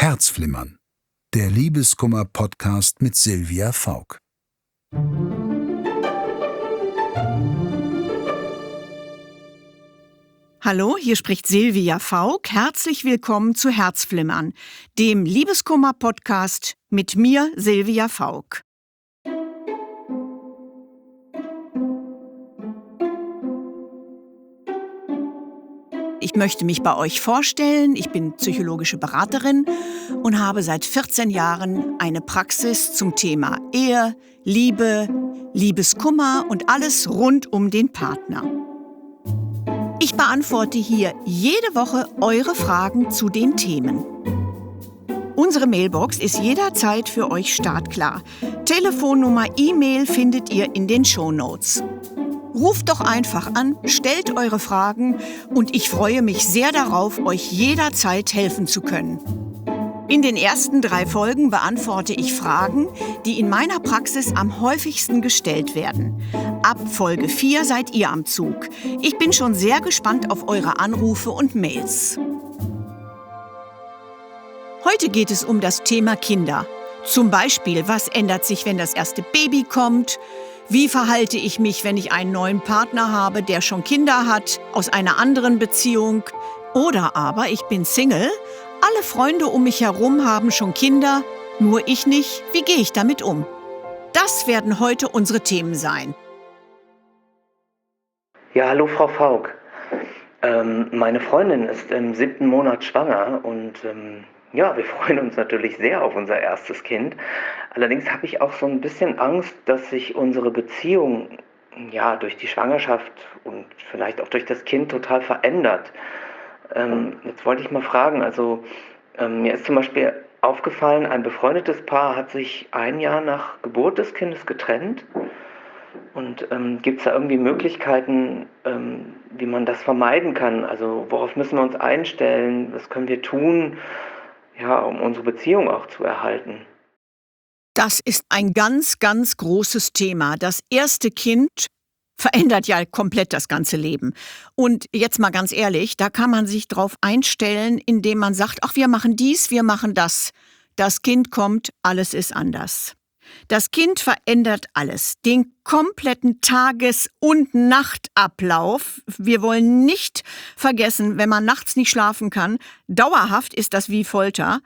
Herzflimmern, der Liebeskummer-Podcast mit Silvia Fauck. Hallo, hier spricht Silvia Fauck. Herzlich willkommen zu Herzflimmern, dem Liebeskummer-Podcast mit mir, Silvia Fauck. Ich möchte mich bei euch vorstellen. Ich bin psychologische Beraterin und habe seit 14 Jahren eine Praxis zum Thema Ehe, Liebe, Liebeskummer und alles rund um den Partner. Ich beantworte hier jede Woche eure Fragen zu den Themen. Unsere Mailbox ist jederzeit für euch startklar. Telefonnummer, E-Mail findet ihr in den Shownotes. Ruft doch einfach an, stellt eure Fragen und ich freue mich sehr darauf, euch jederzeit helfen zu können. In den ersten 3 Folgen beantworte ich Fragen, die in meiner Praxis am häufigsten gestellt werden. Ab Folge 4 seid ihr am Zug. Ich bin schon sehr gespannt auf eure Anrufe und Mails. Heute geht es um das Thema Kinder. Zum Beispiel, was ändert sich, wenn das erste Baby kommt? Wie verhalte ich mich, wenn ich einen neuen Partner habe, der schon Kinder hat, aus einer anderen Beziehung? Oder aber ich bin Single, alle Freunde um mich herum haben schon Kinder, nur ich nicht. Wie gehe ich damit um? Das werden heute unsere Themen sein. Ja, hallo Frau Fauck. Meine Freundin ist im 7. Monat schwanger und wir freuen uns natürlich sehr auf unser erstes Kind. Allerdings habe ich auch so ein bisschen Angst, dass sich unsere Beziehung durch die Schwangerschaft und vielleicht auch durch das Kind total verändert. Jetzt wollte ich mal fragen, mir ist zum Beispiel aufgefallen, ein befreundetes Paar hat sich 1 Jahr nach Geburt des Kindes getrennt. Und gibt es da irgendwie Möglichkeiten, wie man das vermeiden kann? Also worauf müssen wir uns einstellen? Was können wir tun, um unsere Beziehung auch zu erhalten? Das ist ein ganz, ganz großes Thema. Das erste Kind verändert ja komplett das ganze Leben. Und jetzt mal ganz ehrlich, da kann man sich drauf einstellen, indem man sagt, ach, wir machen dies, wir machen das. Das Kind kommt, alles ist anders. Das Kind verändert alles, den kompletten Tages- und Nachtablauf. Wir wollen nicht vergessen, wenn man nachts nicht schlafen kann, dauerhaft ist das wie Folter,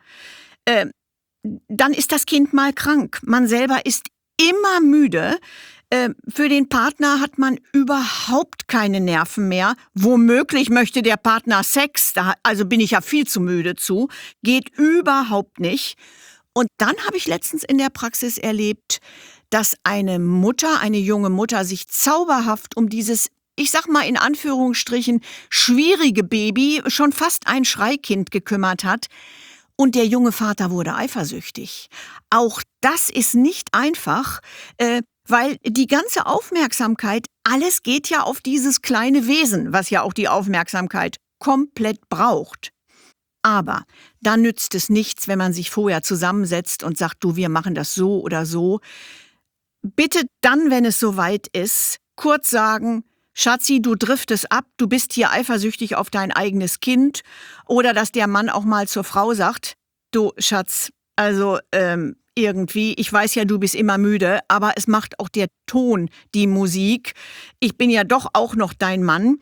dann ist das Kind mal krank. Man selber ist immer müde. Für den Partner hat man überhaupt keine Nerven mehr. Womöglich möchte der Partner Sex, also bin ich ja viel zu müde zu, geht überhaupt nicht. Und dann habe ich letztens in der Praxis erlebt, dass eine junge Mutter sich zauberhaft um dieses, ich sag mal in Anführungsstrichen, schwierige Baby, schon fast ein Schreikind gekümmert hat. Und der junge Vater wurde eifersüchtig. Auch das ist nicht einfach, weil die ganze Aufmerksamkeit, alles geht ja auf dieses kleine Wesen, was ja auch die Aufmerksamkeit komplett braucht. Aber da nützt es nichts, wenn man sich vorher zusammensetzt und sagt, du, wir machen das so oder so. Bitte dann, wenn es soweit ist, kurz sagen, Schatzi, du driftest ab, du bist hier eifersüchtig auf dein eigenes Kind. Oder dass der Mann auch mal zur Frau sagt, du Schatz, irgendwie, ich weiß ja, du bist immer müde, aber es macht auch der Ton, die Musik. Ich bin ja doch auch noch dein Mann.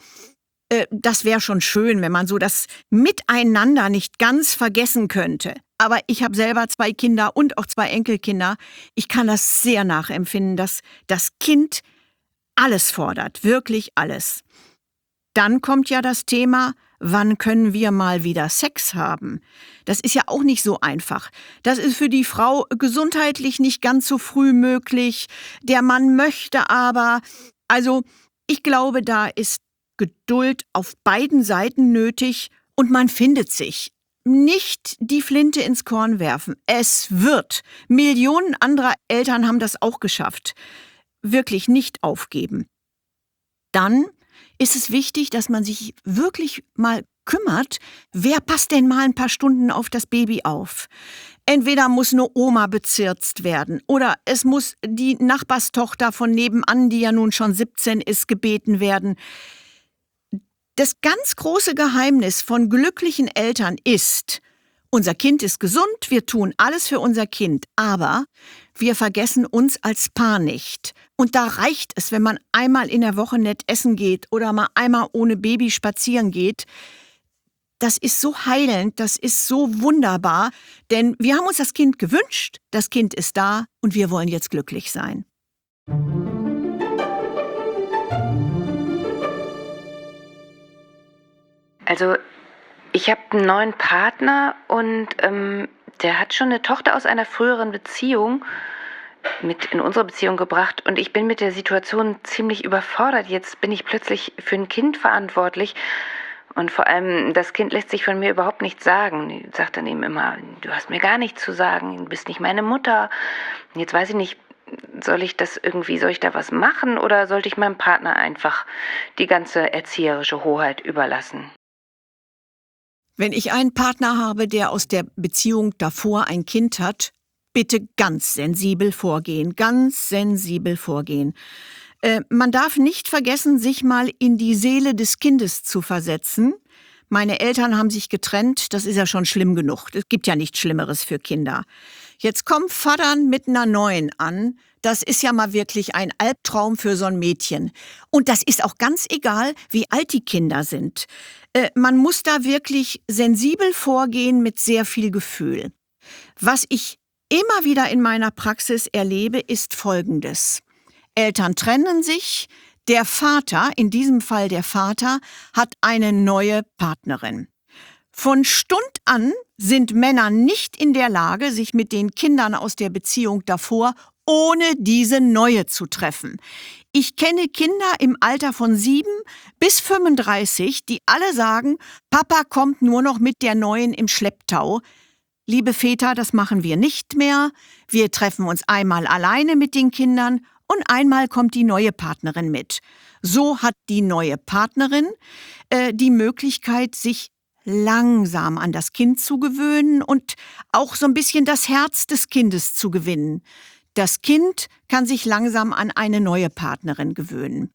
Das wäre schon schön, wenn man so das Miteinander nicht ganz vergessen könnte. Aber ich habe selber 2 Kinder und auch 2 Enkelkinder. Ich kann das sehr nachempfinden, dass das Kind alles fordert, wirklich alles. Dann kommt ja das Thema, wann können wir mal wieder Sex haben? Das ist ja auch nicht so einfach. Das ist für die Frau gesundheitlich nicht ganz so früh möglich. Der Mann möchte aber. Also ich glaube, da ist Geduld auf beiden Seiten nötig und man findet sich. Nicht die Flinte ins Korn werfen. Es wird. Millionen anderer Eltern haben das auch geschafft. Wirklich nicht aufgeben. Dann ist es wichtig, dass man sich wirklich mal kümmert, wer passt denn mal ein paar Stunden auf das Baby auf? Entweder muss eine Oma bezirzt werden oder es muss die Nachbarstochter von nebenan, die ja nun schon 17 ist, gebeten werden. Das ganz große Geheimnis von glücklichen Eltern ist, Unser Kind ist gesund, wir tun alles für unser Kind, aber wir vergessen uns als Paar nicht. Und da reicht es, wenn man einmal in der Woche nett essen geht oder mal einmal ohne Baby spazieren geht. Das ist so heilend, das ist so wunderbar, denn wir haben uns das Kind gewünscht, das Kind ist da und wir wollen jetzt glücklich sein. Also, ich habe einen neuen Partner und der hat schon eine Tochter aus einer früheren Beziehung mit in unsere Beziehung gebracht und ich bin mit der Situation ziemlich überfordert. Jetzt bin ich plötzlich für ein Kind verantwortlich und vor allem das Kind lässt sich von mir überhaupt nichts sagen. Die sagt dann eben immer, du hast mir gar nichts zu sagen, du bist nicht meine Mutter. Jetzt weiß ich nicht, soll ich da was machen oder sollte ich meinem Partner einfach die ganze erzieherische Hoheit überlassen? Wenn ich einen Partner habe, der aus der Beziehung davor ein Kind hat, bitte ganz sensibel vorgehen, ganz sensibel vorgehen. Man darf nicht vergessen, sich mal in die Seele des Kindes zu versetzen. Meine Eltern haben sich getrennt, das ist ja schon schlimm genug. Es gibt ja nichts Schlimmeres für Kinder. Jetzt kommt Vatern mit einer neuen an. Das ist ja mal wirklich ein Albtraum für so ein Mädchen. Und das ist auch ganz egal, wie alt die Kinder sind. Man muss da wirklich sensibel vorgehen mit sehr viel Gefühl. Was ich immer wieder in meiner Praxis erlebe, ist Folgendes. Eltern trennen sich, der Vater, in diesem Fall der Vater, hat eine neue Partnerin. Von Stund an sind Männer nicht in der Lage, sich mit den Kindern aus der Beziehung davor ohne diese neue zu treffen. Ich kenne Kinder im Alter von 7 bis 35, die alle sagen, Papa kommt nur noch mit der Neuen im Schlepptau. Liebe Väter, das machen wir nicht mehr. Wir treffen uns einmal alleine mit den Kindern und einmal kommt die neue Partnerin mit. So hat die neue Partnerin die Möglichkeit, sich langsam an das Kind zu gewöhnen und auch so ein bisschen das Herz des Kindes zu gewinnen. Das Kind kann sich langsam an eine neue Partnerin gewöhnen.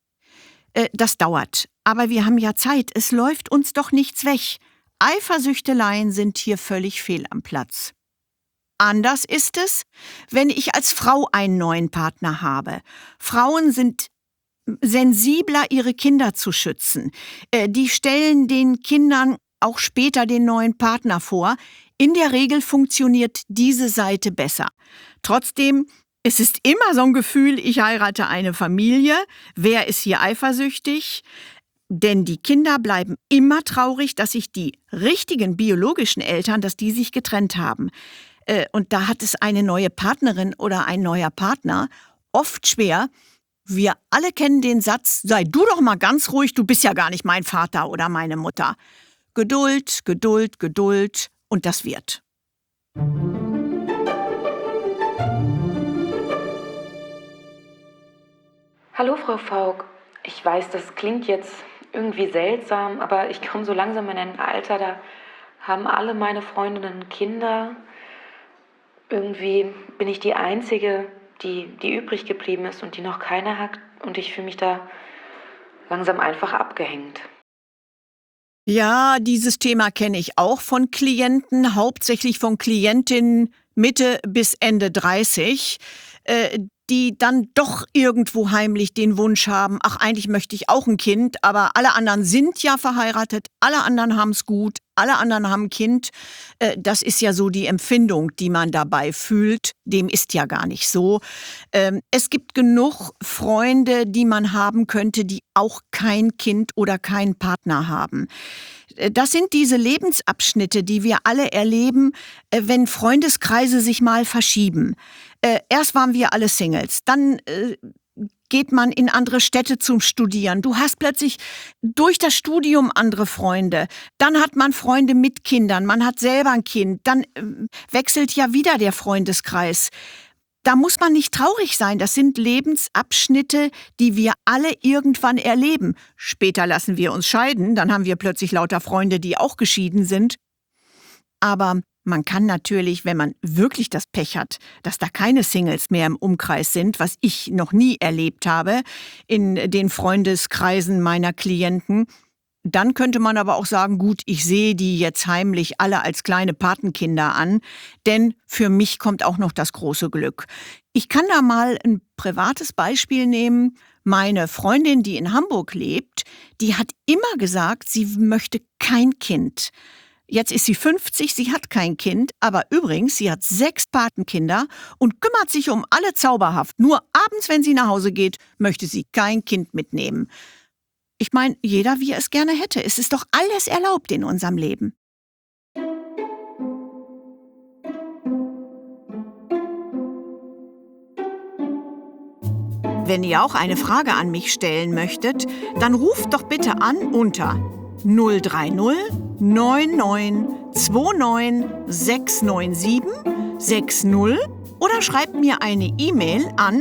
Das dauert, aber wir haben ja Zeit, es läuft uns doch nichts weg. Eifersüchteleien sind hier völlig fehl am Platz. Anders ist es, wenn ich als Frau einen neuen Partner habe. Frauen sind sensibler, ihre Kinder zu schützen. Die stellen den Kindern auch später den neuen Partner vor. In der Regel funktioniert diese Seite besser. Trotzdem, es ist immer so ein Gefühl, ich heirate eine Familie. Wer ist hier eifersüchtig? Denn die Kinder bleiben immer traurig, dass sich die richtigen biologischen Eltern, dass die sich getrennt haben. Und da hat es eine neue Partnerin oder ein neuer Partner oft schwer. Wir alle kennen den Satz, sei du doch mal ganz ruhig, du bist ja gar nicht mein Vater oder meine Mutter. Geduld, Geduld, Geduld und das wird. Hallo Frau Faulk, ich weiß, das klingt jetzt irgendwie seltsam, aber ich komme so langsam in ein Alter, da haben alle meine Freundinnen Kinder. Irgendwie bin ich die Einzige, die übrig geblieben ist und die noch keine hat und ich fühle mich da langsam einfach abgehängt. Ja, dieses Thema kenne ich auch von Klienten, hauptsächlich von Klientinnen Mitte bis Ende 30, die dann doch irgendwo heimlich den Wunsch haben, ach, eigentlich möchte ich auch ein Kind, aber alle anderen sind ja verheiratet, alle anderen haben es gut, alle anderen haben ein Kind. Das ist ja so die Empfindung, die man dabei fühlt. Dem ist ja gar nicht so. Es gibt genug Freunde, die man haben könnte, die auch kein Kind oder keinen Partner haben. Das sind diese Lebensabschnitte, die wir alle erleben, wenn Freundeskreise sich mal verschieben. Erst waren wir alle Singles, dann geht man in andere Städte zum Studieren. Du hast plötzlich durch das Studium andere Freunde. Dann hat man Freunde mit Kindern, man hat selber ein Kind. Dann wechselt ja wieder der Freundeskreis. Da muss man nicht traurig sein. Das sind Lebensabschnitte, die wir alle irgendwann erleben. Später lassen wir uns scheiden, dann haben wir plötzlich lauter Freunde, die auch geschieden sind. Aber man kann natürlich, wenn man wirklich das Pech hat, dass da keine Singles mehr im Umkreis sind, was ich noch nie erlebt habe in den Freundeskreisen meiner Klienten, Dann könnte man aber auch sagen, gut, ich sehe die jetzt heimlich alle als kleine Patenkinder an, denn für mich kommt auch noch das große Glück. Ich kann da mal ein privates Beispiel nehmen. Meine Freundin, die in Hamburg lebt, die hat immer gesagt, sie möchte kein Kind. Jetzt ist sie 50, sie hat kein Kind, aber übrigens, sie hat 6 Patenkinder und kümmert sich um alle zauberhaft. Nur abends, wenn sie nach Hause geht, möchte sie kein Kind mitnehmen. Ich meine, jeder, wie er es gerne hätte. Es ist doch alles erlaubt in unserem Leben. Wenn ihr auch eine Frage an mich stellen möchtet, dann ruft doch bitte an unter 030 99 29 697 60 oder schreibt mir eine E-Mail an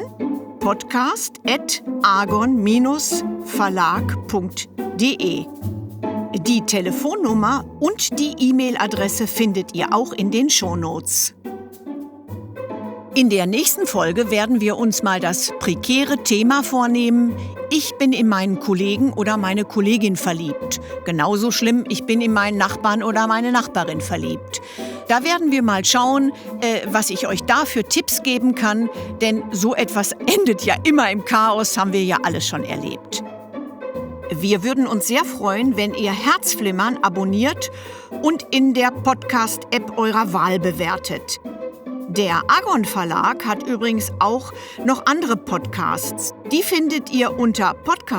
podcast@argon-verlag.de. Die Telefonnummer und die E-Mail-Adresse findet ihr auch in den Shownotes. In der nächsten Folge werden wir uns mal das prekäre Thema vornehmen. Ich bin in meinen Kollegen oder meine Kollegin verliebt. Genauso schlimm, ich bin in meinen Nachbarn oder meine Nachbarin verliebt. Da werden wir mal schauen, was ich euch da für Tipps geben kann, denn so etwas endet ja immer im Chaos, haben wir ja alles schon erlebt. Wir würden uns sehr freuen, wenn ihr Herzflimmern abonniert und in der Podcast-App eurer Wahl bewertet. Der Argon Verlag hat übrigens auch noch andere Podcasts. Die findet ihr unter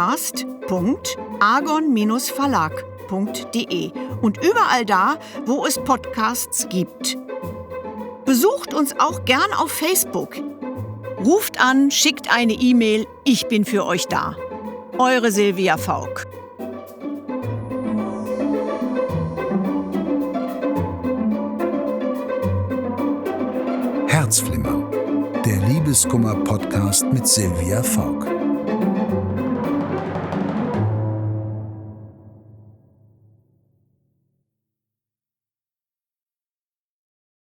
podcast.argon-verlag.de und überall da, wo es Podcasts gibt. Besucht uns auch gern auf Facebook. Ruft an, schickt eine E-Mail, ich bin für euch da. Eure Silvia Fauck. Herzflimmern, der Liebeskummer-Podcast mit Silvia Fauck.